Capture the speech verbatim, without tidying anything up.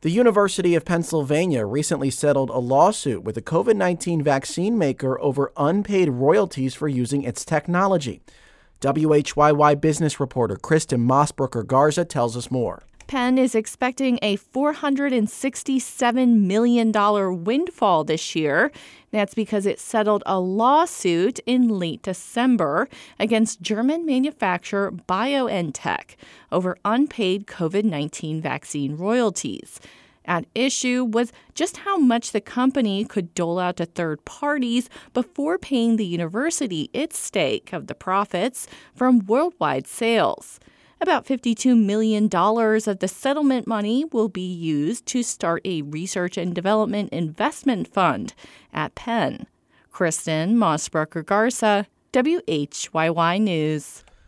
The University of Pennsylvania recently settled a lawsuit with a COVID nineteen vaccine maker over unpaid royalties for using its technology. W H Y Y business reporter Kristen Mossbrooker Garza tells us more. Penn is expecting a four hundred sixty-seven million dollars windfall this year. That's because it settled a lawsuit in late December against German manufacturer BioNTech over unpaid COVID nineteen vaccine royalties. At issue was just how much the company could dole out to third parties before paying the university its stake of the profits from worldwide sales. About fifty-two million dollars of the settlement money will be used to start a research and development investment fund at Penn. Kristen Mossbrooker Garza, W H Y Y News.